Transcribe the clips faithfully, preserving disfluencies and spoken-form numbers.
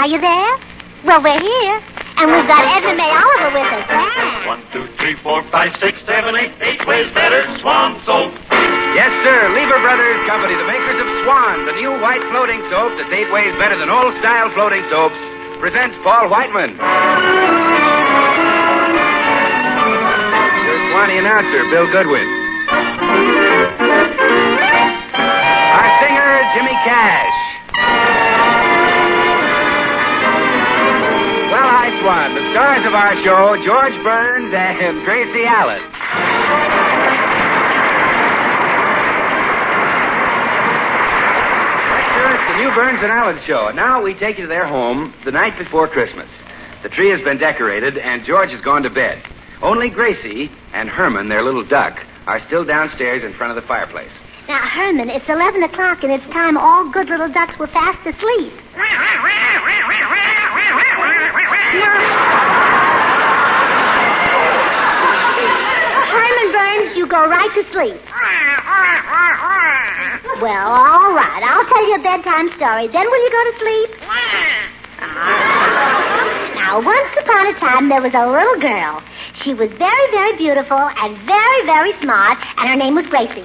Are you there? Well, we're here. And we've got Edna May Oliver with us. Yeah. One, two, three, four, five, six, seven, eight. Eight ways better. Swan soap. Yes, sir. Lever Brothers Company, the makers of Swan, the new white floating soap that's eight ways better than old-style floating soaps, presents Paul Whiteman. Your Swanee announcer, Bill Goodwin. Our singer, Jimmy Cash. Well, hi, Swan. The stars of our show, George Burns and Gracie Allen. The new Burns and Allen show. And now we take you to their home the night before Christmas. The tree has been decorated, and George has gone to bed. Only Gracie and Herman, their little duck, are still downstairs in front of the fireplace. Now, Herman, it's eleven o'clock, and it's time all good little ducks were fast asleep. Now, Herman Burns, you go right to sleep. Well, all right. I'll tell you a bedtime story. Then will you go to sleep? Now, once upon a time, there was a little girl. She was very, very beautiful and very, very smart, and her name was Gracie.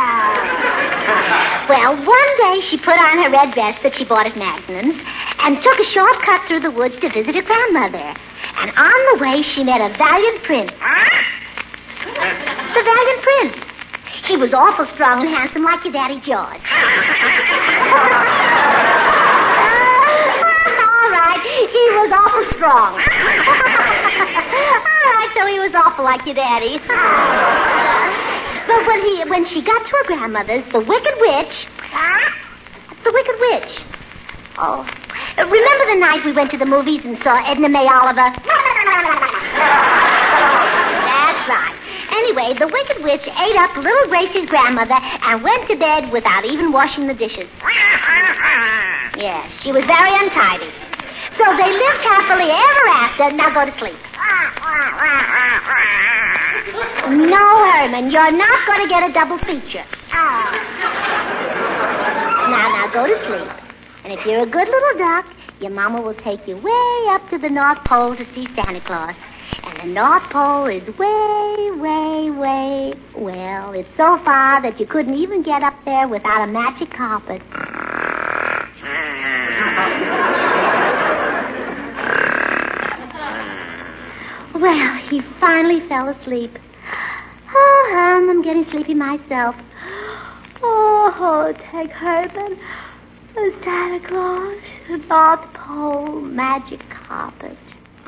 Well, one day she put on her red vest that she bought at Magnum's and took a short cut through the woods to visit her grandmother. And on the way, she met a valiant prince. The valiant prince. He was awful strong and handsome like your daddy George. All right, he was awful strong. All right, so he was awful like your daddy. But when he when she got to her grandmother's, the wicked witch... The wicked witch. Oh. Remember the night we went to the movies and saw Edna May Oliver? That's right. Anyway, the wicked witch ate up little Gracie's grandmother and went to bed without even washing the dishes. Yes, she was very untidy. So they lived happily ever after. Now go to sleep. No, Herman, you're not going to get a double feature. Now, now go to sleep. And if you're a good little duck, your mama will take you way up to the North Pole to see Santa Claus. And the North Pole is way, way, way... Well, it's so far that you couldn't even get up there without a magic carpet. Well, he finally fell asleep. Oh, hum, I'm getting sleepy myself. Oh, take Herman, the Santa Claus, the North Pole magic carpet.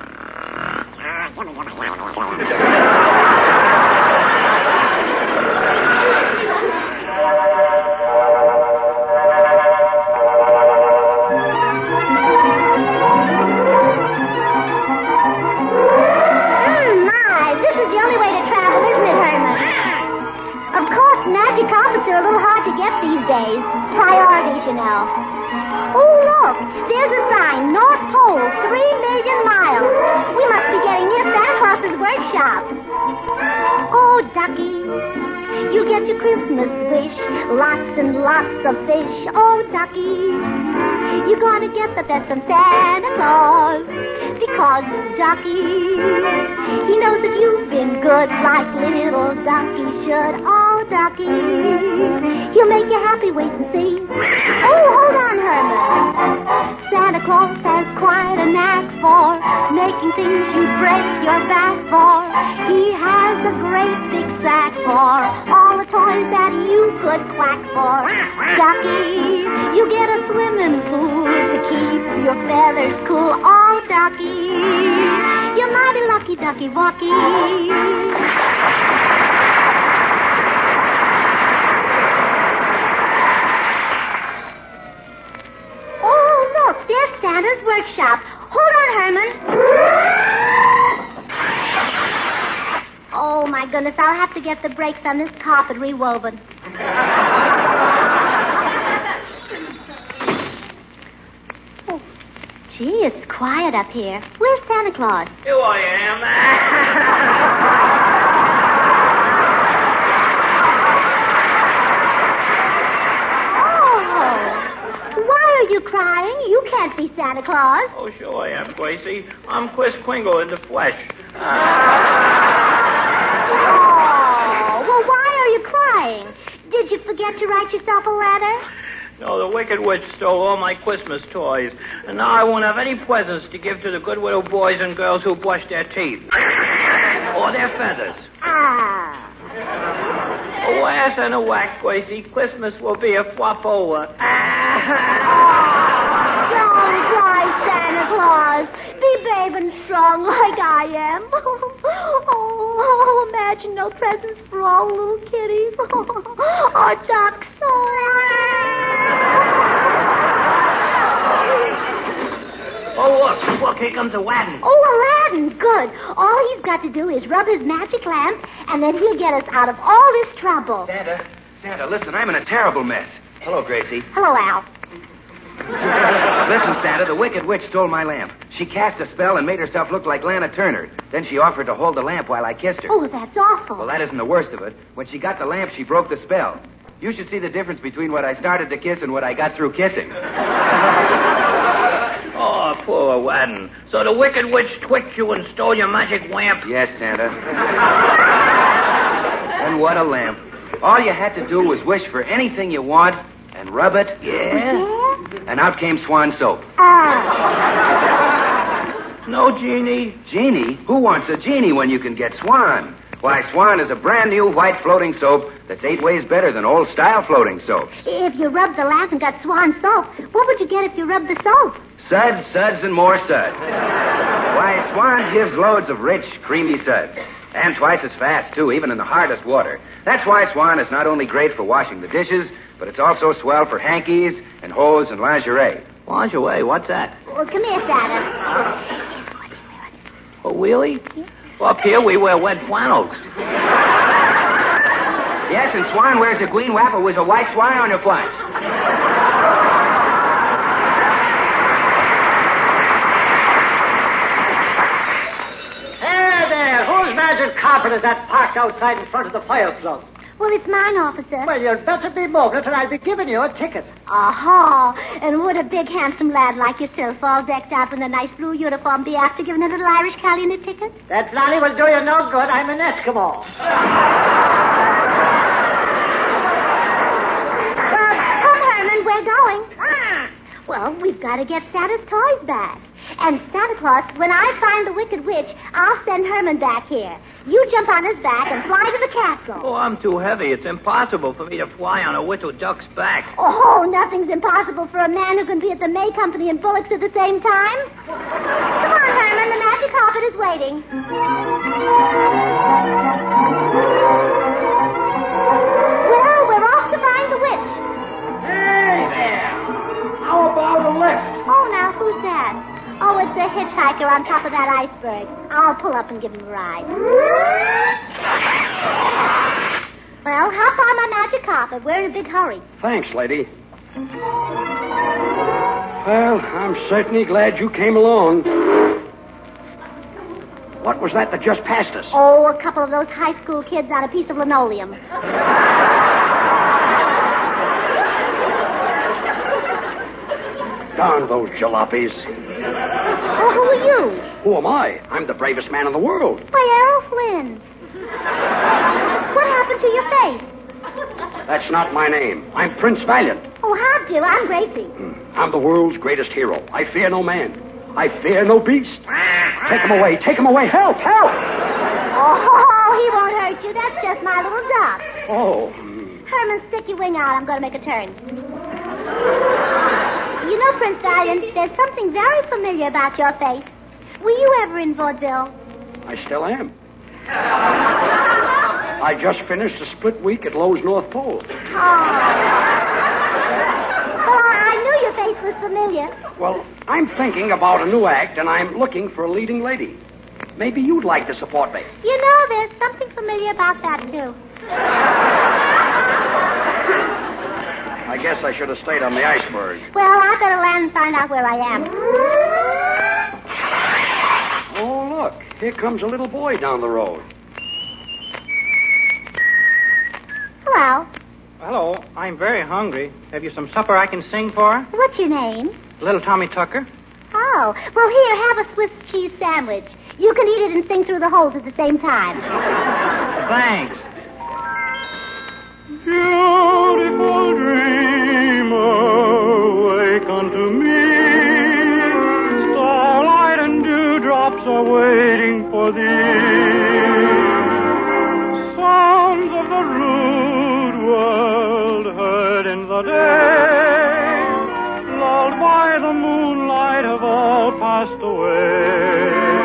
These days, priorities, you know. Oh, look, there's a sign, North Pole, three million miles. We must be getting near Santa Claus's workshop. Oh, Ducky, you get your Christmas wish, lots and lots of fish. Oh, Ducky, you're going to get the best from Santa Claus, because Ducky, he knows that you've been good like little Ducky should. Oh, Ducky, he'll make you happy, wait and see. Oh, hold on, Herman. Santa Claus has quite a knack for making things you break your back for. He has a great big sack for all the toys that you could quack for. Ducky, you get a swimming pool to keep your feathers cool. Oh, Ducky, you're mighty lucky, Ducky Wucky. There's Santa's workshop. Hold on, Herman. Oh, my goodness, I'll have to get the brakes on this carpet rewoven. Oh, gee, it's quiet up here. Where's Santa Claus? Here I am. you crying? You can't be Santa Claus. Oh, sure I am, Gracie. I'm Kris Kringle in the flesh. Oh, well, why are you crying? Did you forget to write yourself a letter? No, the Wicked Witch stole all my Christmas toys, and now I won't have any presents to give to the good little boys and girls who brush their teeth. Or their feathers. Ah. A ass and a whack, Gracie. Christmas will be a flop over. Don't cry, Santa Claus. Be brave and strong like I am. Oh, imagine no presents for all little kitties. Or ducks. Oh, look. Look, here comes Aladdin. Oh, Aladdin. Good. All he's got to do is rub his magic lamp, and then he'll get us out of all this trouble. Santa, Santa, listen, I'm in a terrible mess. Hello, Gracie. Hello, Al. Listen, Santa, the Wicked Witch stole my lamp. She cast a spell and made herself look like Lana Turner. Then she offered to hold the lamp while I kissed her. Oh, that's awful. Well, that isn't the worst of it. When she got the lamp, she broke the spell. You should see the difference between what I started to kiss and what I got through kissing. Oh, poor Aladdin. So the Wicked Witch tricked you and stole your magic lamp? Yes, Santa. And what a lamp. All you had to do was wish for anything you want and rub it. Yeah? Yeah? And out came Swan soap. Ah. No genie? Genie? Who wants a genie when you can get Swan? Why, Swan is a brand new white floating soap that's eight ways better than old style floating soaps. If you rubbed the lamp and got Swan soap, what would you get if you rubbed the soap? Suds, suds, and more suds. Why, Swan gives loads of rich, creamy suds. And twice as fast, too, even in the hardest water. That's why Swan is not only great for washing the dishes, but it's also swell for hankies and hose and lingerie. Lingerie? What's that? Well, come here, Santa. Oh, really? Well, up here we wear wet flannels. Yes, and Swan wears a green wrapper with a white swan on her flanks. Hey there, whose magic carpet is that parked outside in front of the fire plug? Well, it's mine, officer. Well, you'd better be moving it, and I'll be giving you a ticket. Aha! And would a big, handsome lad like yourself, all decked out in a nice blue uniform, be after giving a little Irish Callion a ticket? That lolly will do you no good. I'm an Eskimo. Well, come, Herman, we're going. Ah! Well, we've got to get Santa's toys back. And Santa Claus, when I find the Wicked Witch, I'll send Herman back here. You jump on his back and fly to the castle. Oh, I'm too heavy. It's impossible for me to fly on a little duck's back. Oh, nothing's impossible for a man who can be at the May Company and Bullocks at the same time. Come on, Herman. The magic carpet is waiting. Well, we're off to find the witch. Hey there. How about a lift? Oh, now, who's that? Oh, it's a hitchhiker on top of that iceberg. I'll pull up and give him a ride. Well, hop on my magic carpet. We're in a big hurry. Thanks, lady. Well, I'm certainly glad you came along. What was that that just passed us? Oh, a couple of those high school kids on a piece of linoleum. Darn those jalopies. Oh, who are you? Who am I? I'm the bravest man in the world. Why, Errol Flynn. What happened to your face? That's not my name. I'm Prince Valiant. Oh, how do? I'm Gracie. I'm the world's greatest hero. I fear no man. I fear no beast. Take him away. Take him away. Help! Help! Oh, he won't hurt you. That's just my little duck. Oh. Herman, stick your wing out. I'm going to make a turn. You know, Prince Valiant, there's something very familiar about your face. Were you ever in vaudeville? I still am. I just finished a split week at Lowe's North Pole. Oh. Well, I knew your face was familiar. Well, I'm thinking about a new act, and I'm looking for a leading lady. Maybe you'd like to support me. You know, there's something familiar about that, too. I guess I should have stayed on the iceberg. Well, I better land and find out where I am. Oh, look. Here comes a little boy down the road. Hello. Hello, I'm very hungry. Have you some supper I can sing for? What's your name? Little Tommy Tucker. Oh, well, here, have a Swiss cheese sandwich. You can eat it and sing through the holes at the same time. Thanks. Beautiful dreamer, wake unto me. Starlight and dewdrops are waiting for thee. Sounds of the rude world heard in the day, lulled by the moonlight, have all passed away.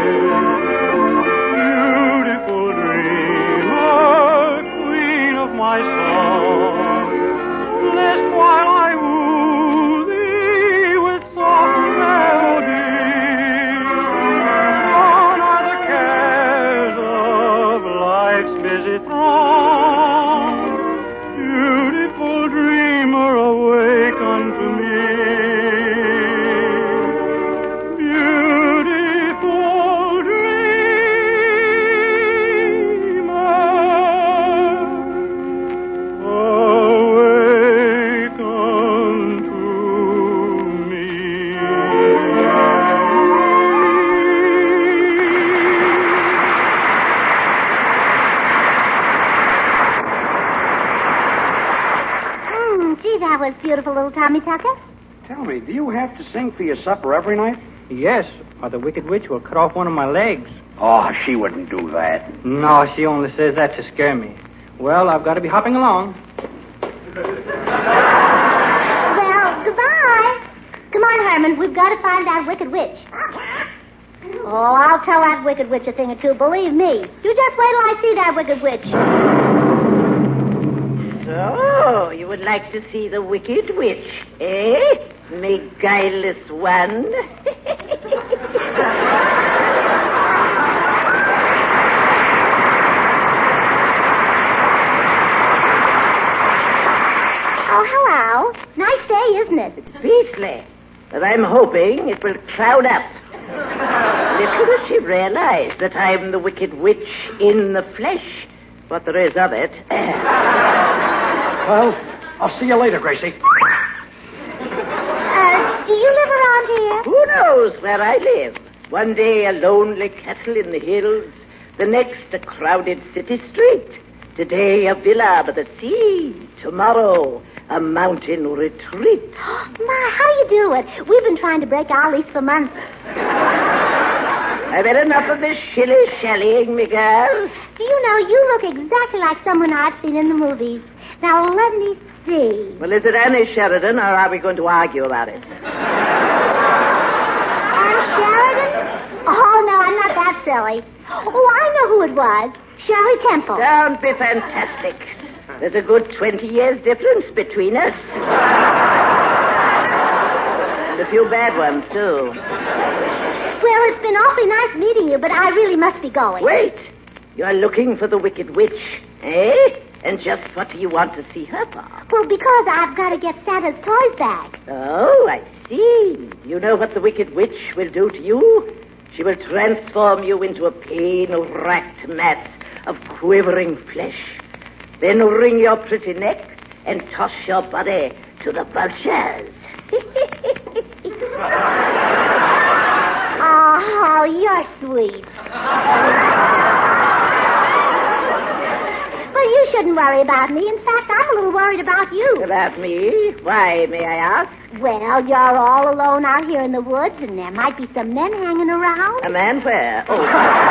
Beautiful dreamer, queen of my song, list while I woo thee with soft melody. Gone are the cares of life's busy throng. Beautiful dreamer, awake unto me. Beautiful dreamer, awake unto me. Hmm, gee, that was beautiful, little Tommy Tucker. Tell me, do you have to sing for your supper every night? Yes, or the Wicked Witch will cut off one of my legs. Oh, she wouldn't do that. No, she only says that to scare me. Well, I've got to be hopping along. Well, goodbye. Come on, Herman. We've got to find that Wicked Witch. Oh, I'll tell that Wicked Witch a thing or two, believe me. You just wait till I see that Wicked Witch. So, you would like to see the Wicked Witch, eh? Me guileless one. Oh, hello. Nice day, isn't it? It's beastly, but I'm hoping it will cloud up. Little does she realize that I'm the Wicked Witch in the flesh, what there is of it. Well, I'll see you later, Gracie. Uh, do you live around here? Who knows where I live? One day a lonely castle in the hills, the next a crowded city street. Today a villa by the sea, tomorrow a mountain retreat. My, how do you do it? We've been trying to break our lease for months. I've had enough of this shilly-shallying, me girl. Do you know, you look exactly like someone I've seen in the movies. Now, let me see. Well, is it Annie Sheridan, or are we going to argue about it? Anne Sheridan? Oh, no, I'm not that silly. Oh, I know who it was. Shirley Temple. Don't be fantastic. There's a good twenty years difference between us. And a few bad ones, too. Well, it's been awfully nice meeting you, but I really must be going. Wait. You're looking for the Wicked Witch, eh? And just what do you want to see her for? Well, because I've got to get Santa's toys back. Oh, I see. You know what the Wicked Witch will do to you? She will transform you into a pain-racked mass of quivering flesh. Then wring your pretty neck and toss your body to the vultures. Oh, you're sweet. Well, you shouldn't worry about me. In fact, I'm a little worried about you. About me? Why, may I ask? Well, you're all alone out here in the woods, and there might be some men hanging around. A man where? Oh.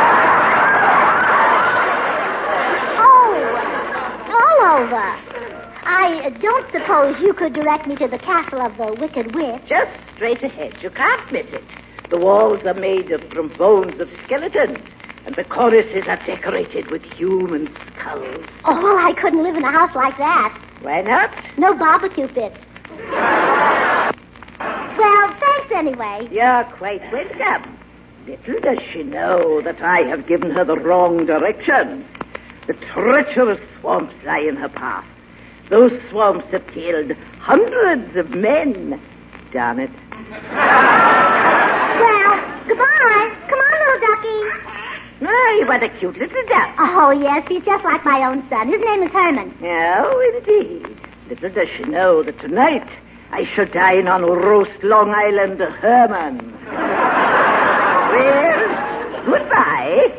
Oh, all over. I uh, don't suppose you could direct me to the castle of the Wicked Witch. Just straight ahead. You can't miss it. The walls are made of from bones of skeletons, and the cornices are decorated with human skulls. Oh, well, I couldn't live in a house like that. Why not? No barbecue pits. Well, thanks anyway. You're quite welcome. Little does she know that I have given her the wrong direction. The treacherous swamps lie in her path. Those swamps have killed hundreds of men. Darn it. Well, goodbye. Come on, little ducky. Oh, what a cute little duck. Oh, yes, he's just like my own son. His name is Herman. Oh, indeed. Little does she know that tonight I shall dine on roast Long Island Herman. Well, goodbye.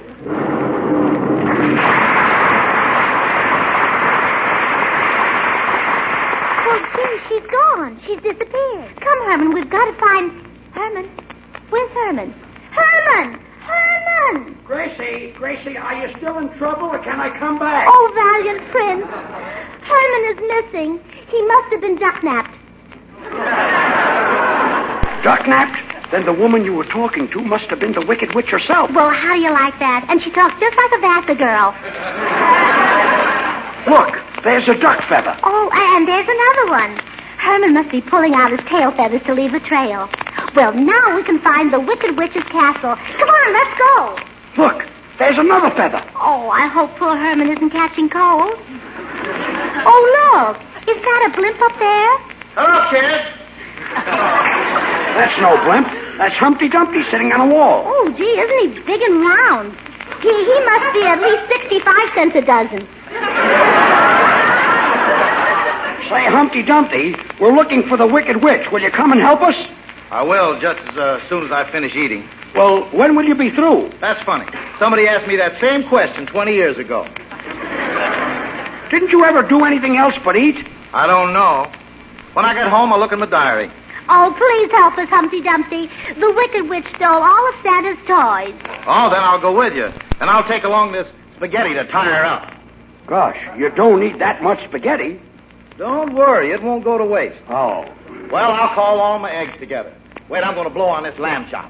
She's gone. She's disappeared. Come, Herman, we've got to find... Herman? Where's Herman? Herman! Herman! Gracie, Gracie, are you still in trouble or can I come back? Oh, valiant prince. Herman is missing. He must have been duck-napped. Duck-napped? Then the woman you were talking to must have been the Wicked Witch herself. Well, how do you like that? And she talks just like a Vasa girl. Look, there's a duck feather. Oh, and there's another one. Herman must be pulling out his tail feathers to leave a trail. Well, now we can find the Wicked Witch's castle. Come on, let's go. Look, there's another feather. Oh, I hope poor Herman isn't catching cold. Oh, look. Is that a blimp up there? Hello, kids. That's no blimp. That's Humpty Dumpty sitting on a wall. Oh, gee, isn't he big and round? He, he must be at least sixty-five cents a dozen. Say, Humpty Dumpty, we're looking for the Wicked Witch. Will you come and help us? I will, just as uh, soon as I finish eating. Well, when will you be through? That's funny. Somebody asked me that same question twenty years ago. Didn't you ever do anything else but eat? I don't know. When I get home, I'll look in my diary. Oh, please help us, Humpty Dumpty. The Wicked Witch stole all of Santa's toys. Oh, then I'll go with you. And I'll take along this spaghetti to tie her up. Gosh, you don't need that much spaghetti. Don't worry, it won't go to waste. Oh. Well, I'll call all my eggs together. Wait, I'm going to blow on this lamb chop.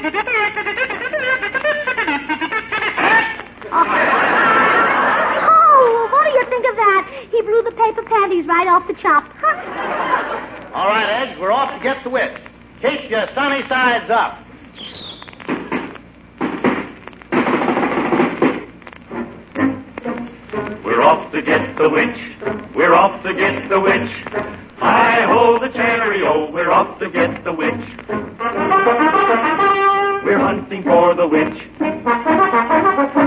Oh, what do you think of that? He blew the paper panties right off the chop. All right, eggs, we're off to get the witch. Keep your sunny sides up. We're off to get the witch. We're off to get the witch. Hi-ho, the cherry-o. We're off to get the witch. We're hunting for the witch.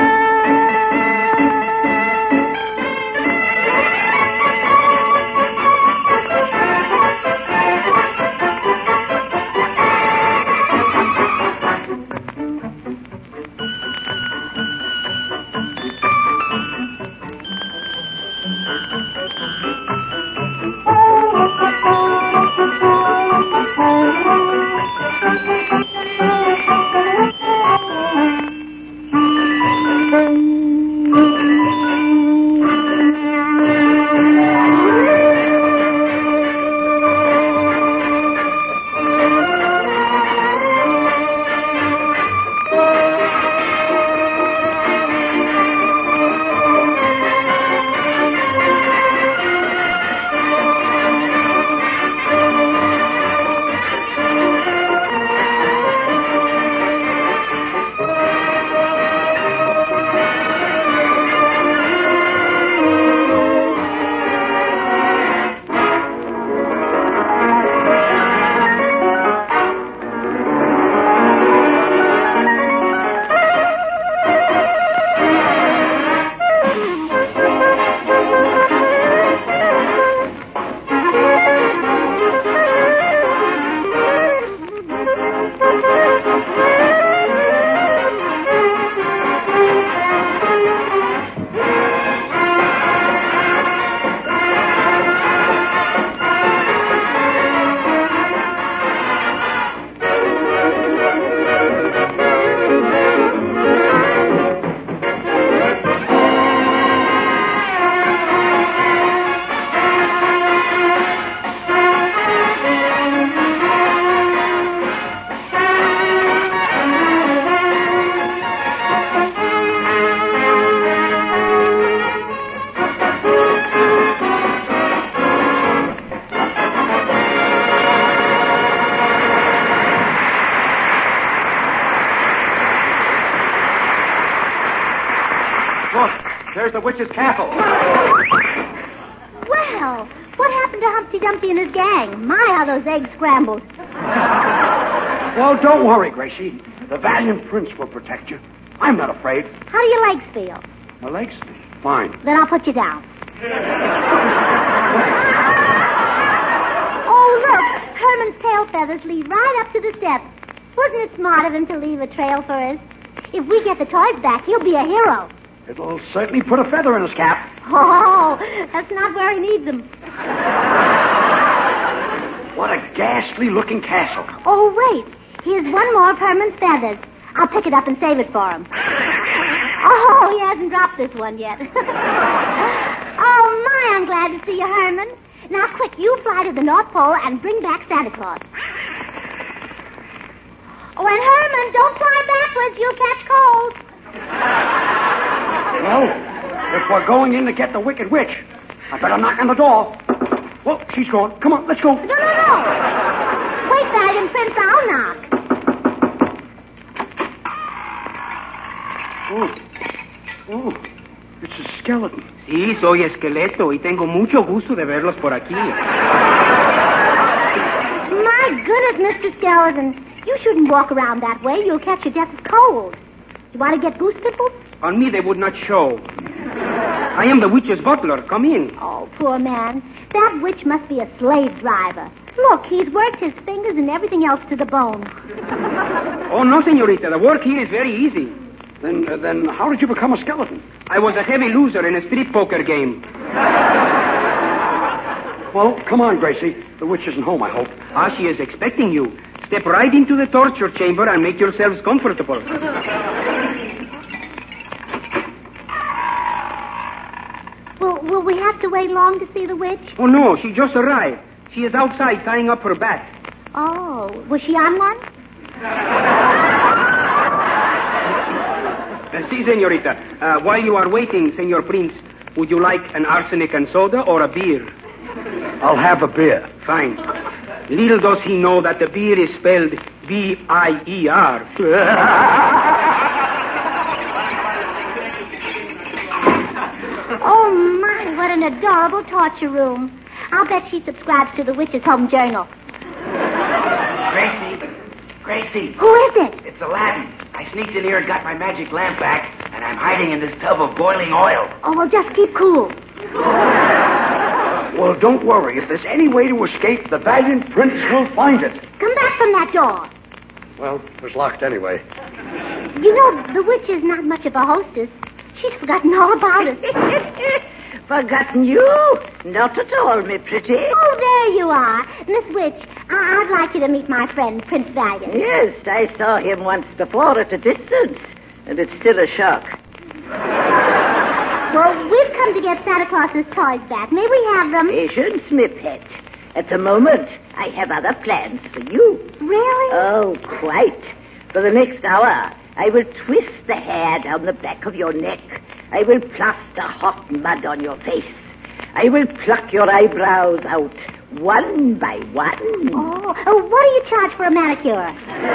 There's the witch's castle. Well, what happened to Humpty Dumpty and his gang? My, how those eggs scrambled. Well, don't worry, Gracie. The valiant prince will protect you. I'm not afraid. How do your legs feel? My legs? Fine. Then I'll put you down. Oh, look. Herman's tail feathers lead right up to the steps. Wasn't it smart of him to leave a trail for us? If we get the toys back, he'll be a hero. It'll certainly put a feather in his cap. Oh, that's not where he needs them. What a ghastly-looking castle. Oh, wait. Here's one more of Herman's feathers. I'll pick it up and save it for him. Oh, he hasn't dropped this one yet. Oh, my, I'm glad to see you, Herman. Now, quick, you fly to the North Pole and bring back Santa Claus. Oh, and Herman, don't fly backwards. You'll catch cold. Well, if we're going in to get the Wicked Witch, I better knock on the door. Well, she's gone. Come on, let's go. No, no, no. Wait, Valiant Prince, I'll knock. Oh, oh, it's a skeleton. Sí, soy esqueleto y tengo mucho gusto de verlos por aquí. My goodness, Mister Skeleton. You shouldn't walk around that way. You'll catch your death of cold. You want to get goose pimples? On me they would not show. I am the witch's butler. Come in. Oh, poor man. That witch must be a slave driver. Look, he's worked his fingers and everything else to the bone. Oh, no, senorita. The work here is very easy. Then, uh, then how did you become a skeleton? I was a heavy loser in a street poker game. Well, come on, Gracie. The witch isn't home, I hope. Ah, she is expecting you. Step right into the torture chamber and make yourselves comfortable. Well, will we have to wait long to see the witch? Oh, no, she just arrived. She is outside tying up her bat. Oh, was she on one? Uh, si, senorita. Uh, while you are waiting, Senor Prince, would you like an arsenic and soda or a beer? I'll have a beer. Fine. Little does he know that the beer is spelled B I E R. Oh, my, what an adorable torture room. I'll bet she subscribes to the Witch's Home Journal. Gracie. Gracie. Who is it? It's Aladdin. I sneaked in here and got my magic lamp back, and I'm hiding in this tub of boiling oil. Oh, well, just keep cool. Well, don't worry. If there's any way to escape, the valiant prince will find it. Come back from that door. Well, it was locked anyway. You know, the witch is not much of a hostess. She's forgotten all about us. Forgotten you? Not at all, me pretty. Oh, there you are. Miss Witch, I- I'd like you to meet my friend, Prince Valiant. Yes, I saw him once before at a distance, and it's still a shock. Well, we've come to get Santa Claus's toys back. May we have them? Patience, me pet. At the moment, I have other plans for you. Really? Oh, quite. For the next hour, I will twist the hair down the back of your neck. I will plaster hot mud on your face. I will pluck your eyebrows out one by one. Oh, oh what do you charge for a manicure?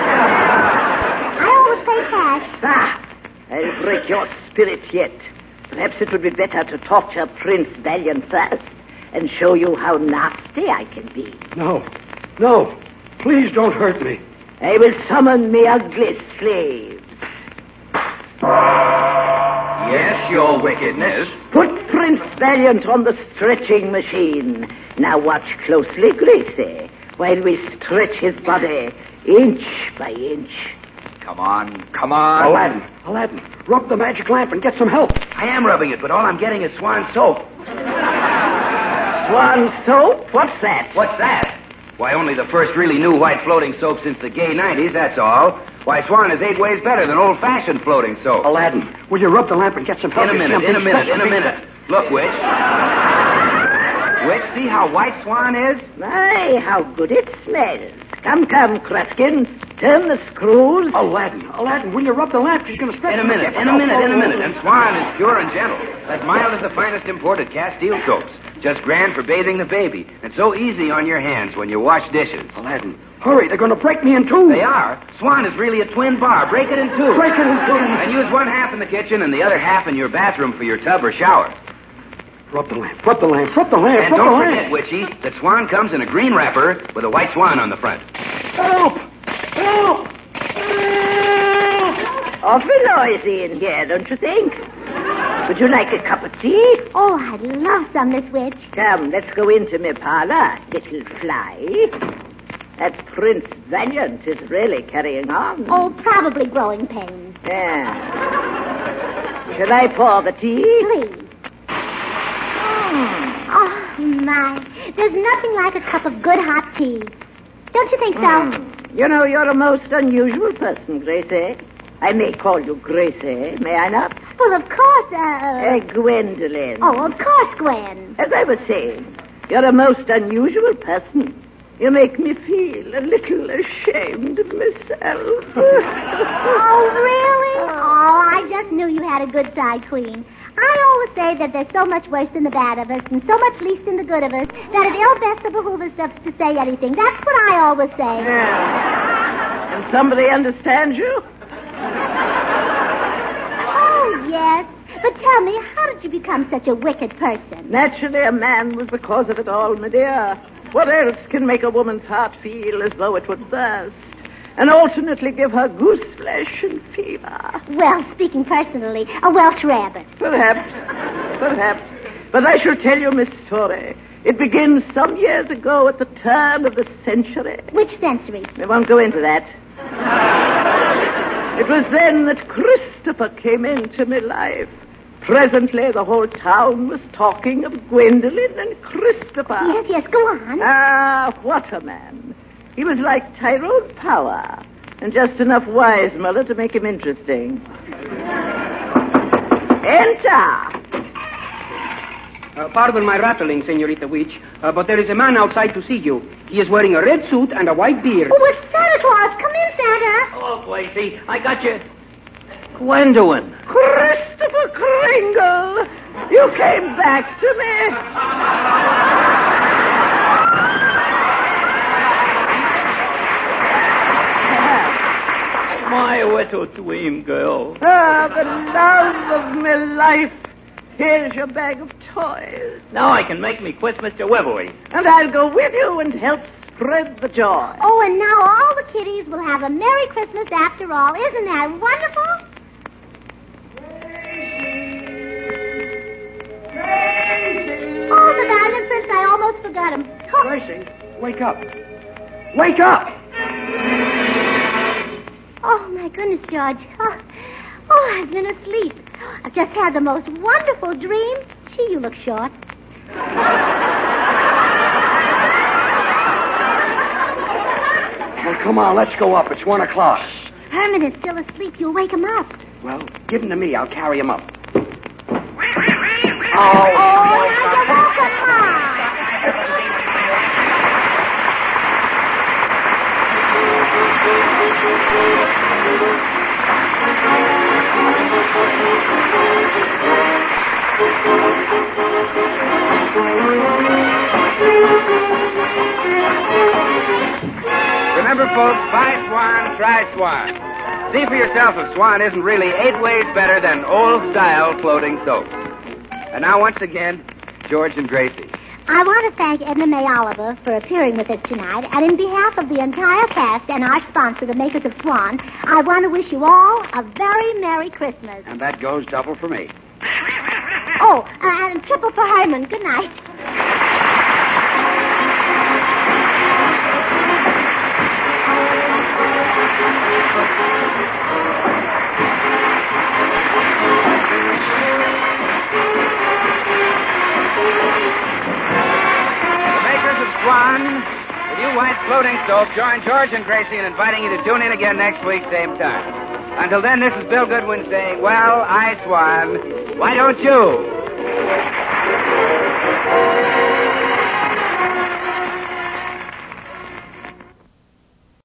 I always pay cash. Ah, I'll break your spirit yet. Perhaps it would be better to torture Prince Valiant first and show you how nasty I can be. No, no. Please don't hurt me. I will summon me ugly slaves. Yes, your wickedness. Put Prince Valiant on the stretching machine. Now watch closely, Gracie, while we stretch his body inch by inch. Come on, come on. Aladdin, Aladdin, rub the magic lamp and get some help. I am rubbing it, but all I'm getting is Swan soap. Swan soap? What's that? What's that? Why, only the first really new white floating soap since the gay nineties, that's all. Why, Swan is eight ways better than old-fashioned floating soap. Aladdin, will you rub the lamp and get some help? In a minute, in a minute, in a minute. Look, Witch. Witch, see how white Swan is? My, how good it smells. Come, come, Kruskin. Turn the screws. Aladdin, Aladdin, will you rub the lamp? She's going to stretch In a minute, in a minute, in a minute. And Swan is pure and gentle. As mild as the finest imported Castile soaps. Just grand for bathing the baby. And so easy on your hands when you wash dishes. Aladdin, hurry, they're going to break me in two. They are. Swan is really a twin bar. Break it in two. Break it in two. And use one half in the kitchen and the other half in your bathroom for your tub or shower. Rub the lamp, rub the lamp, rub the lamp, And rub don't the forget, lamp. Witchy, that Swan comes in a green wrapper with a white swan on the front. Help! Help! Help! Awfully noisy in here, don't you think? Would you like a cup of tea? Oh, I'd love some, Miss Witch. Come, let's go into my parlor, little fly. That Prince Valiant is really carrying on. Oh, probably growing pains. Yeah. Shall I pour the tea? Please. Oh, my. There's nothing like a cup of good hot tea. Don't you think so? Mm. You know, you're a most unusual person, Gracie. I may call you Gracie, may I not? Well, of course, uh... Uh, Gwendolyn. Oh, of course, Gwen. As I was saying, you're a most unusual person. You make me feel a little ashamed of myself. Oh, really? Oh, I just knew you had a good side, Queen. I always say that there's so much worse in the bad of us and so much least in the good of us that it ill best to behoove us to say anything. That's what I always say. Yeah. And somebody understands you? Oh, yes. But tell me, how did you become such a wicked person? Naturally, a man was the cause of it all, my dear. What else can make a woman's heart feel as though it would burst and alternately give her goose flesh and fever? Well, speaking personally, a Welsh rabbit. Perhaps. Perhaps. But I shall tell you, Miss Torrey, it begins some years ago at the turn of the century. Which century? I won't go into that. It was then that Christopher came into my life. Presently, the whole town was talking of Gwendolyn and Christopher. Yes, yes, go on. Ah, what a man. He was like Tyrone Power, and just enough Weissmuller to make him interesting. Enter! Uh, pardon my rattling, Senorita Witch, uh, but there is a man outside to see you. He is wearing a red suit and a white beard. Oh, it's Santa Claus. Come in, Santa. Hello, Gracie. I got you. Gwendolyn. Christopher Kringle! You came back to me. My little dream girl. Ah, the love of my life. Here's your bag of toys. Now I can make me quit Mister Wivery. And I'll go with you and help spread the joy. Oh, and now all the kiddies will have a Merry Christmas after all. Isn't that wonderful? Oh, the Diamond Prince, I almost forgot him. Oh. Gracie, wake up. Wake up! Oh, my goodness, George. Oh, oh, I've been asleep. I've just had the most wonderful dream. Gee, you look short. Well, come on, let's go up. It's one o'clock. Herman is still asleep. You'll wake him up. Well, give him to me. I'll carry him up. Oh, oh now you're welcome, Ma. Remember, folks, buy Swan, try Swan. See for yourself if Swan isn't really eight ways better than old-style floating soaps. And now, once again, George and Gracie. I want to thank Edna May Oliver for appearing with us tonight, and in behalf of the entire cast and our sponsor, the makers of Swan, I want to wish you all a very Merry Christmas. And that goes double for me. Oh, uh, and triple for Herman. Good night. Swan, the new white floating soap, join George and Gracie in inviting you to tune in again next week, same time. Until then, this is Bill Goodwin saying, well, I, Swan, why don't you?